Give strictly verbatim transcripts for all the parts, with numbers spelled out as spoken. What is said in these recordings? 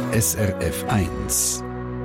S R F eins.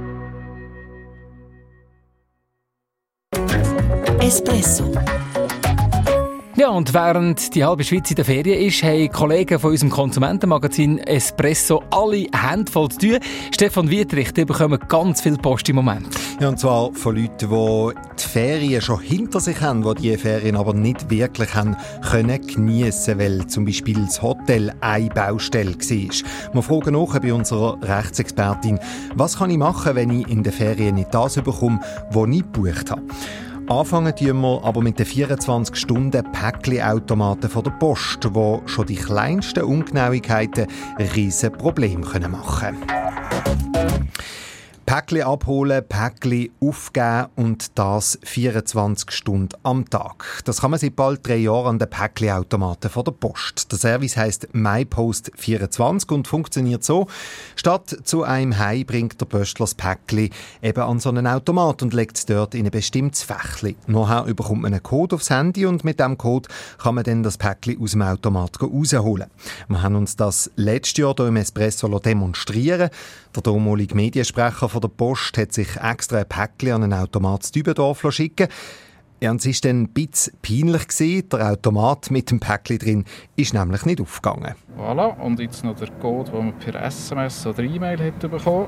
Espresso. Ja, und während die halbe Schweiz in der Ferien ist, haben Kollegen von unserem Konsumentenmagazin Espresso alle Hände voll zu tun. Stefan Wietrich, die bekommen ganz viel Post im Moment. Ja, und zwar von Leuten, die die Ferien schon hinter sich haben, die diese Ferien aber nicht wirklich haben können geniessen, weil zum Beispiel das Hotel eine Baustelle war. Wir fragen nach bei unserer Rechtsexpertin, was kann ich machen, wenn ich in den Ferien nicht das bekomme, was ich gebucht habe. Anfangen tun wir aber mit den vierundzwanzig Stunden Päckli-Automaten von der Post, die schon die kleinsten Ungenauigkeiten riesen Probleme machen können. Päckli abholen, Päckli aufgeben und das vierundzwanzig Stunden am Tag. Das kann man seit bald drei Jahren an den Päckli-Automaten von der Post. Der Service heisst MyPost vierundzwanzig und funktioniert so: Statt zu einem Heim bringt der Pöstler das Päckli eben an so einen Automat und legt es dort in ein bestimmtes Fächli. Nachher bekommt man einen Code aufs Handy und mit diesem Code kann man dann das Päckli aus dem Automat rausholen. Wir haben uns das letztes Jahr hier im Espresso demonstrieren. Der damalige Mediensprecher von der Post hat sich extra ein Päckchen an einen Automat zu Dübendorf schicken. Ja, und es war dann ein bisschen peinlich gewesen. Der Automat mit dem Päckchen drin ist nämlich nicht aufgegangen. Voilà, und jetzt noch der Code, den man per S M S oder E-Mail hätte bekommen.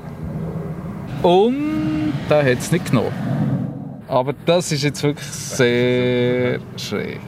Und den hat es nicht genommen. Aber das ist jetzt wirklich sehr schräg.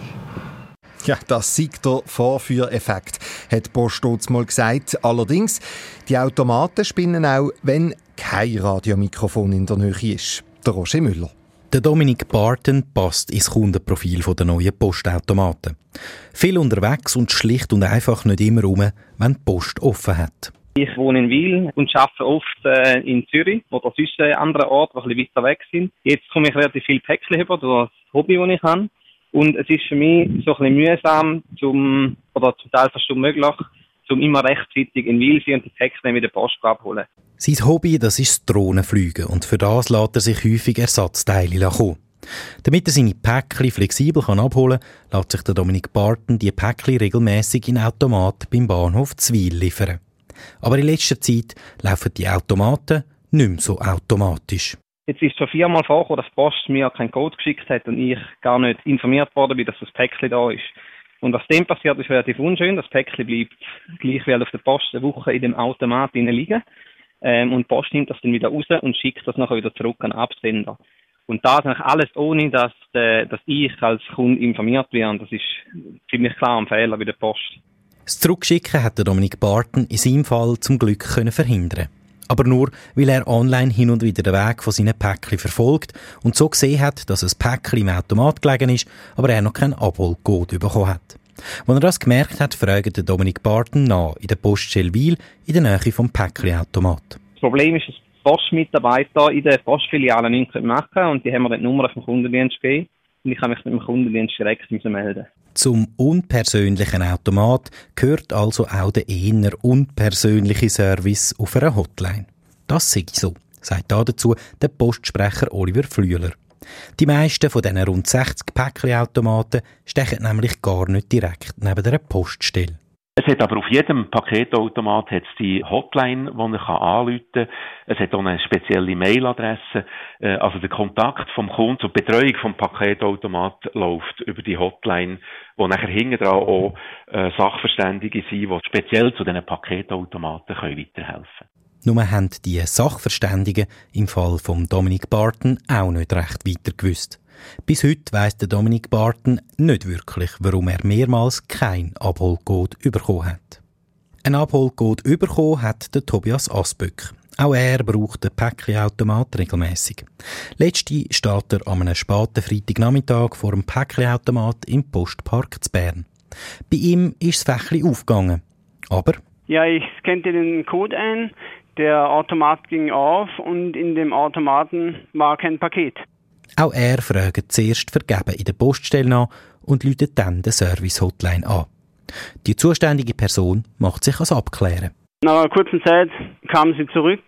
Ja, das sei der Vorführeffekt, hat die Post dort mal gesagt. Allerdings, die Automaten spinnen auch, wenn kein Radiomikrofon in der Nähe ist. Der Roger Müller. Der Dominik Barton passt ins Kundenprofil der neuen Postautomaten. Viel unterwegs und schlicht und einfach nicht immer rum, wenn die Post offen hat. Ich wohne in Wil und arbeite oft äh, in Zürich oder sonst an anderen Orten, die ein bisschen weiter weg sind. Jetzt komme ich relativ viel Päckchen über durch das Hobby, das ich habe. Und es ist für mich so ein bisschen mühsam, zum, oder zum Teil fast unmöglich, um immer rechtzeitig in Wil sein und die Päckchen mit der Post abholen. Sein Hobby, das ist das Drohnenfliegen und für das lässt er sich häufig Ersatzteile kommen. Damit er seine Päckchen flexibel abholen kann, lässt sich der Dominik Barton die Päckchen regelmässig in Automat beim Bahnhof Zwil liefern. Aber in letzter Zeit laufen die Automaten nicht mehr so automatisch. Jetzt ist es schon viermal vorgekommen, dass die Post mir keinen Code geschickt hat und ich gar nicht informiert worden bin, dass das Päckchen da ist. Und was dem passiert, ist relativ unschön. Das Päckchen bleibt gleich wie auf der Post eine Woche in dem Automat liegen. Ähm, und die Post nimmt das dann wieder raus und schickt das nachher wieder zurück an den Absender. Und das eigentlich alles ohne, dass, äh, dass ich als Kunde informiert werde. Das ist ziemlich klar ein Fehler bei der Post. Das Zurückschicken hat der Dominik Barton in seinem Fall zum Glück können verhindern. Aber nur, weil er online hin und wieder den Weg von seinen Päckchen verfolgt und so gesehen hat, dass ein Päckchen im Automat gelegen ist, aber er noch keinen Abholcode bekommen hat. Als er das gemerkt hat, fragt Dominik Barton nach in der Poststelle Wil in der Nähe vom Päckchenautomat. Das Problem ist, dass die Postmitarbeiter in der Postfiliale nichts machen können und die haben mir dann die Nummer vom Kundendienst gegeben und ich habe mich mit dem Kundendienst direkt melden. Zum unpersönlichen Automat gehört also auch der eher unpersönliche Service auf einer Hotline. Das sei so, sagt dazu der Postsprecher Oliver Flüeler. Die meisten von diesen rund sechzig Päckchenautomaten stechen nämlich gar nicht direkt neben der Poststelle. Es hat aber auf jedem Paketautomat hat's die Hotline, die man anrufen kann. Es hat auch eine spezielle Mailadresse. Also der Kontakt vom Kunden zur Betreuung vom Paketautomat läuft über die Hotline, wo nachher hinten dran auch äh, Sachverständige sind, die speziell zu diesen Paketautomaten können weiterhelfen können. Nur haben die Sachverständigen im Fall von Dominik Barton auch nicht recht weiter gewusst. Bis heute weiss der Dominik Barton nicht wirklich, warum er mehrmals keinen Abholcode bekommen hat. Einen Abholcode bekommen hat der Tobias Asböck. Auch er braucht den Päckchenautomat regelmässig. Letzte steht er an einem späten Freitagnachmittag vor dem Päckchenautomat im Postpark zu Bern. Bei ihm ist das Fächli aufgegangen. Aber... Ja, ich scannte den Code ein, der Automat ging auf und in dem Automaten war kein Paket. Auch er fragt zuerst vergeben in der Poststelle nach und läutet dann den Service-Hotline an. Die zuständige Person macht sich als Abklären. Nach einer kurzen Zeit kam sie zurück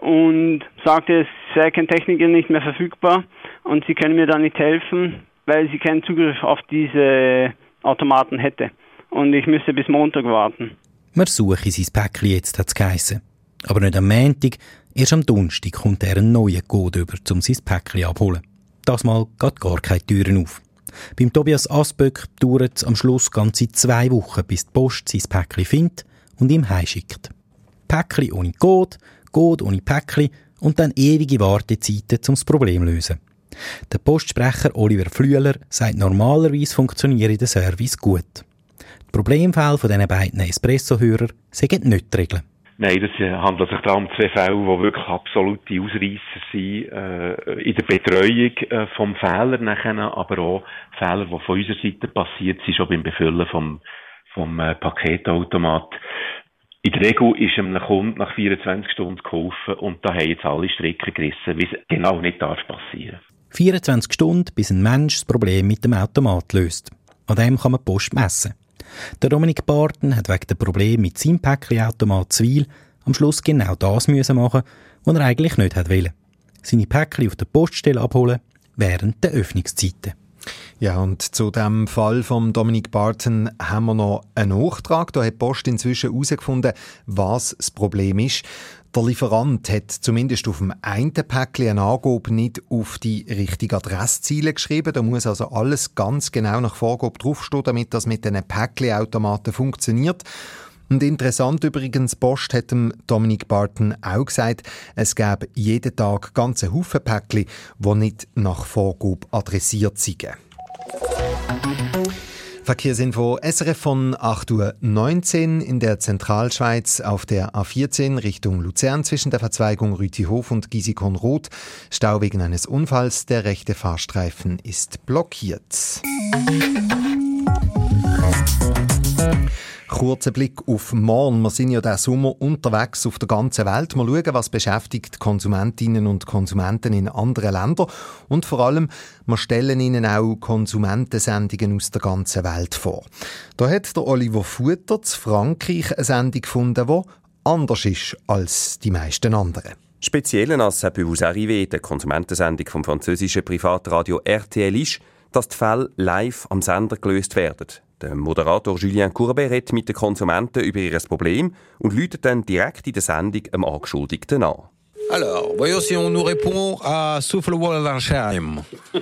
und sagte, es sei kein Techniker nicht mehr verfügbar und sie können mir da nicht helfen, weil sie keinen Zugriff auf diese Automaten hätte. Und ich müsste bis Montag warten. Man suche sein Päckchen jetzt, hat es geheissen. Aber nicht am Montag, erst am Donnerstag kommt er einen neuen Code über, um sein Päckchen abholen. Das Mal geht gar keine Türen auf. Beim Tobias Asböck dauert es am Schluss ganze zwei Wochen, bis die Post sein Päckchen findet und ihm heimschickt. Päckchen ohne Code, Code ohne Päckchen und dann ewige Wartezeiten, um das Problem zu lösen. Der Postsprecher Oliver Flüeler sagt, normalerweise funktioniere der Service gut. Die Problemfälle von diesen beiden Espresso-Hörern sind nicht die Regel. Nein, das handelt sich da um zwei Fälle, die wirklich absolute Ausreisser sind, äh, in der Betreuung äh, vom Fehler nachher, aber auch Fehler, die von unserer Seite passiert sind, schon beim Befüllen vom, vom äh, Paketautomat. In der Regel ist einem Kunden nach vierundzwanzig Stunden geholfen und da haben jetzt alle Stricken gerissen, wie es genau nicht darf passieren. vierundzwanzig Stunden, bis ein Mensch das Problem mit dem Automat löst. An dem kann man die Post messen. Der Dominik Barton hat wegen dem Problem mit seinem Päckchenautomat Zwil am Schluss genau das müssen machen, was er eigentlich nicht wollte. Seine Päckchen auf der Poststelle abholen während der Öffnungszeiten. Ja, und zu dem Fall von Dominik Barton haben wir noch einen Nachtrag. Da hat die Post inzwischen herausgefunden, was das Problem ist. Der Lieferant hat zumindest auf dem einen Päckchen eine Angabe nicht auf die richtige Adressziele geschrieben. Da muss also alles ganz genau nach Vorgabe draufstehen, damit das mit den Päckchenautomaten funktioniert. Und interessant übrigens, die Post hat dem Dominik Barton auch gesagt, es gäbe jeden Tag ganze Haufen Päckchen, die nicht nach Vorgabe adressiert sind. Verkehrsinfo S R F von acht Uhr neunzehn in der Zentralschweiz auf der A vierzehn Richtung Luzern zwischen der Verzweigung Rütihof und Gisikon-Roth. Stau wegen eines Unfalls. Der rechte Fahrstreifen ist blockiert. Kurzer Blick auf morgen. Wir sind ja diesen Sommer unterwegs auf der ganzen Welt. Wir schauen, was beschäftigt Konsumentinnen und Konsumenten in anderen Ländern. Und vor allem, wir stellen ihnen auch Konsumentensendungen aus der ganzen Welt vor. Da hat der Oliver Futter zu Frankreich eine Sendung gefunden, die anders ist als die meisten anderen. Speziell an «Ça peut vous arriver», der Konsumentensendung vom französischen Privatradio R T L, ist, dass die Fälle live am Sender gelöst werden. Der Moderator Julien Courbet redet mit den Konsumenten über ihr Problem und läutet dann direkt in der Sendung am Angeschuldigten an. Alors, voyons si on nous répond à Souffle-Wallersheim.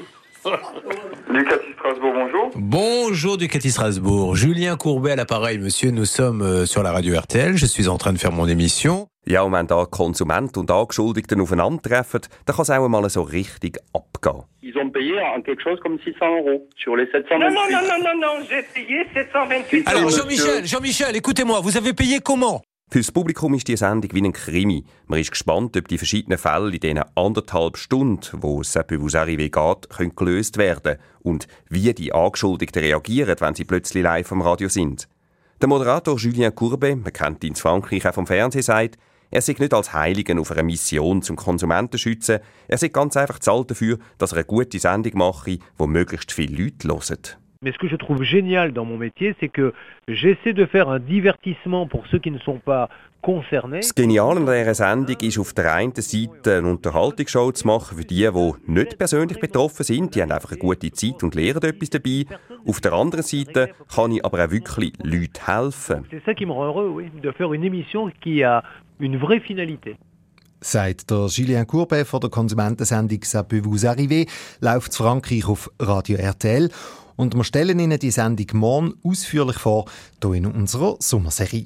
Ducati Strasbourg, bonjour. Bonjour Ducati Strasbourg. Julien Courbet à l'appareil, monsieur. Nous sommes euh, sur la radio R T L. Je suis en train de faire mon émission. Ja, und wenn da Konsumenten und Angeschuldigten aufeinandertreffen, dann kann es auch einmal so richtig abgehen. Ils ont payé en quelque chose comme six cents euros sur les sept cent vingt-huit. Non, non, non, non, non, j'ai payé sept cent vingt-huit. Alors Jean-Michel, Jean-Michel, écoutez-moi, vous avez payé comment? Für das Publikum ist die Sendung wie ein Krimi. Man ist gespannt, ob die verschiedenen Fälle in diesen anderthalb Stunden, wo «Ça peut vous arriver» geht, können gelöst werden und wie die Angeschuldigten reagieren, wenn sie plötzlich live am Radio sind. Der Moderator Julien Courbet, man kennt ihn in Frankreich auch vom Fernsehen, sagt, er sei nicht als Heiligen auf einer Mission zum Konsumenten schützen, er sei ganz einfach zahlt dafür, dass er eine gute Sendung mache, die möglichst viele Leute hören. Mais ce que je trouve génial dans mon métier, c'est que j'essaie de faire un divertissement pour ceux qui ne sont pas concernés. Das Geniale an dieser Sendung ist, auf der einen Seite eine Unterhaltungsshow zu machen für die, die nicht persönlich betroffen sind. Die haben einfach eine gute Zeit und lernen etwas dabei. Auf der anderen Seite kann ich aber auch wirklich Leuten helfen. C'est ça qui me rend heureux, oui, de faire une émission qui a une vraie finalité. Sagt der Julien Courbet von der Konsumentensendung «Ça peut vous arriver», läuft in Frankreich auf Radio R T L. Und wir stellen Ihnen die Sendung morgen ausführlich vor, hier in unserer Sommerserie.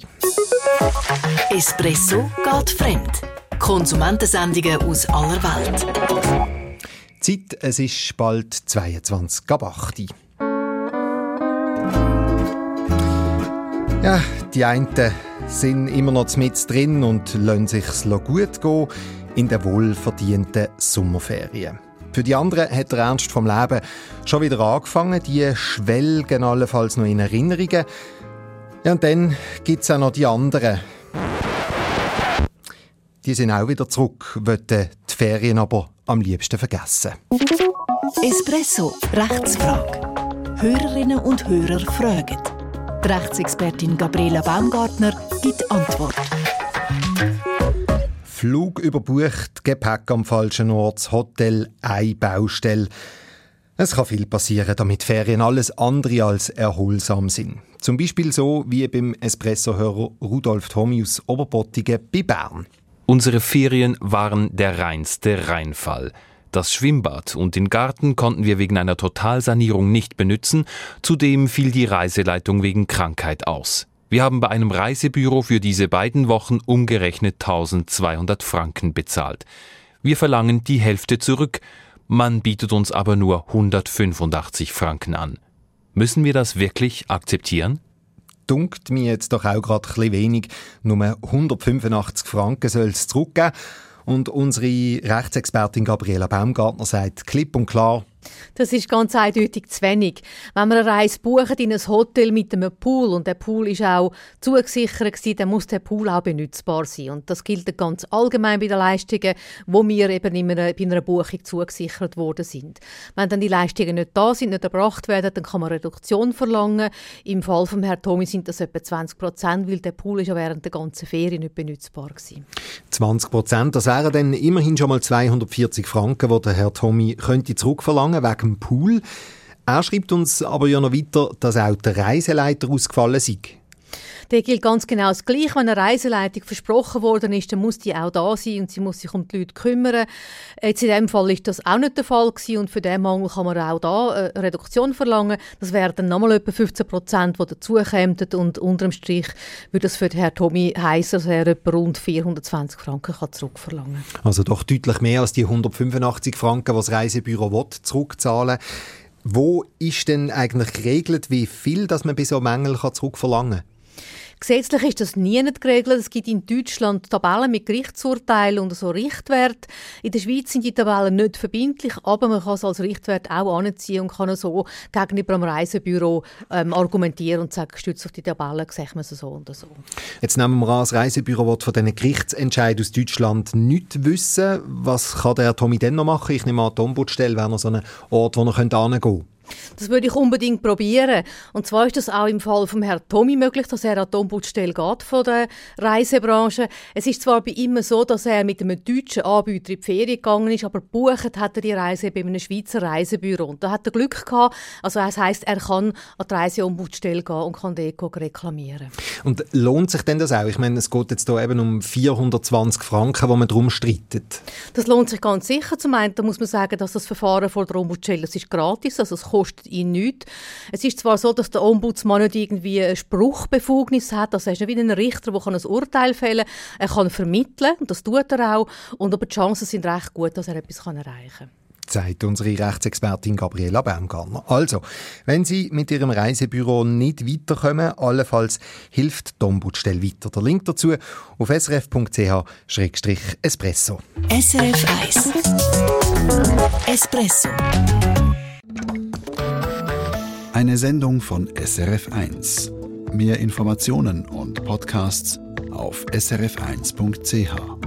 Espresso geht fremd. Konsumentensendungen aus aller Welt. Zeit, es ist bald zweiundzwanzig ab acht. Ja, die einen sind immer noch mit drin und lassen sich's gut gehen in den wohlverdienten Sommerferien. Für die anderen hat der Ernst vom Leben schon wieder angefangen. Die schwelgen allenfalls noch in Erinnerungen. Ja, und dann gibt es auch noch die anderen. Die sind auch wieder zurück, wollen die Ferien aber am liebsten vergessen. Espresso, Rechtsfrage. Hörerinnen und Hörer fragen. Die Rechtsexpertin Gabriela Baumgartner gibt Antwort. Flug überbucht, Gepäck am falschen Ort, das Hotel, eine Baustelle. Es kann viel passieren, damit Ferien alles andere als erholsam sind. Zum Beispiel so wie beim Espresso-Hörer Rudolf Thomi aus Oberbottigen bei Bern. Unsere Ferien waren der reinste Reinfall. Das Schwimmbad und den Garten konnten wir wegen einer Totalsanierung nicht benutzen, zudem fiel die Reiseleitung wegen Krankheit aus. Wir haben bei einem Reisebüro für diese beiden Wochen umgerechnet tausendzweihundert Franken bezahlt. Wir verlangen die Hälfte zurück, man bietet uns aber nur hundertfünfundachtzig Franken an. Müssen wir das wirklich akzeptieren? Dunkt mir jetzt doch auch gerade ein bisschen wenig. Nur hundertfünfundachtzig Franken soll es zurückgeben. Und unsere Rechtsexpertin Gabriela Baumgartner sagt klipp und klar: Das ist ganz eindeutig zu wenig. Wenn wir eine Reise buchen in ein Hotel mit einem Pool und der Pool ist auch zugesichert gewesen, dann muss der Pool auch benutzbar sein. Und das gilt ganz allgemein bei den Leistungen, wo wir eben in einer, bei einer Buchung zugesichert worden sind. Wenn dann die Leistungen nicht da sind, nicht erbracht werden, dann kann man Reduktion verlangen. Im Fall von Herrn Tommy sind das etwa zwanzig Prozent, weil der Pool ist ja während der ganzen Ferien nicht benutzbar gewesen. zwanzig Prozent, das wären dann immerhin schon mal zweihundertvierzig Franken, die der Herr Tommy könnte zurückverlangen wegen dem Pool. Er schreibt uns aber ja noch weiter, dass auch der Reiseleiter ausgefallen sei. Da gilt ganz genau das Gleiche. Wenn eine Reiseleitung versprochen worden ist, dann muss die auch da sein und sie muss sich um die Leute kümmern. Jetzt in diesem Fall ist das auch nicht der Fall gewesen und für diesen Mangel kann man auch da eine Reduktion verlangen. Das wären dann nochmal etwa fünfzehn Prozent, die dazukämen und unterm Strich würde das für Herrn Tommy heissen, dass er etwa rund vierhundertzwanzig Franken kann zurückverlangen kann. Also doch deutlich mehr als die hundertfünfundachtzig Franken, die das Reisebüro will, zurückzahlen. Wo ist denn eigentlich geregelt, wie viel dass man bei so Mängeln zurückverlangen kann? Gesetzlich ist das nie nicht geregelt. Es gibt in Deutschland Tabellen mit Gerichtsurteilen und so Richtwert. In der Schweiz sind die Tabellen nicht verbindlich, aber man kann es als Richtwert auch anziehen und kann so gegenüber dem Reisebüro ähm, argumentieren und sagen, gestützt auf die Tabellen sehen wir es so und so. Jetzt nehmen wir an, das Reisebüro will von diesen Gerichtsentscheiden aus Deutschland nichts wissen. Was kann der Tommy denn noch machen? Ich nehme an, die Ombudsstelle wäre noch so ein Ort, wo er hingehen könnte. Das würde ich unbedingt probieren. Und zwar ist das auch im Fall von Herrn Tommy möglich, dass er an die Ombudsstelle geht von der Reisebranche. Es ist zwar bei ihm so, dass er mit einem deutschen Anbieter in die Ferien gegangen ist, aber gebucht hat er die Reise bei einem Schweizer Reisebüro. Und da hat er Glück gehabt. Also das heisst, er kann an die Reiseombudsstelle gehen und kann dort reklamieren. Und lohnt sich denn das auch? Ich meine, es geht jetzt hier eben um vierhundertzwanzig Franken, die man darum streitet. Das lohnt sich ganz sicher. Zum einen muss man sagen, dass das Verfahren vor der Ombudsstelle, das ist gratis, also es kostet ihn nichts. Es ist zwar so, dass der Ombudsmann nicht irgendwie eine Spruchbefugnis hat, also er ist nicht wie ein Richter, der ein Urteil fällen kann. Er kann vermitteln, und das tut er auch, und aber die Chancen sind recht gut, dass er etwas erreichen kann. Sagt unsere Rechtsexpertin Gabriela Baumgartner. Also, wenn Sie mit Ihrem Reisebüro nicht weiterkommen, allenfalls hilft die Ombudsstelle weiter. Der Link dazu auf s r f punkt c h schrägstrich espresso. S R F eins Espresso. Eine Sendung von S R F eins. Mehr Informationen und Podcasts auf s r f eins punkt c h.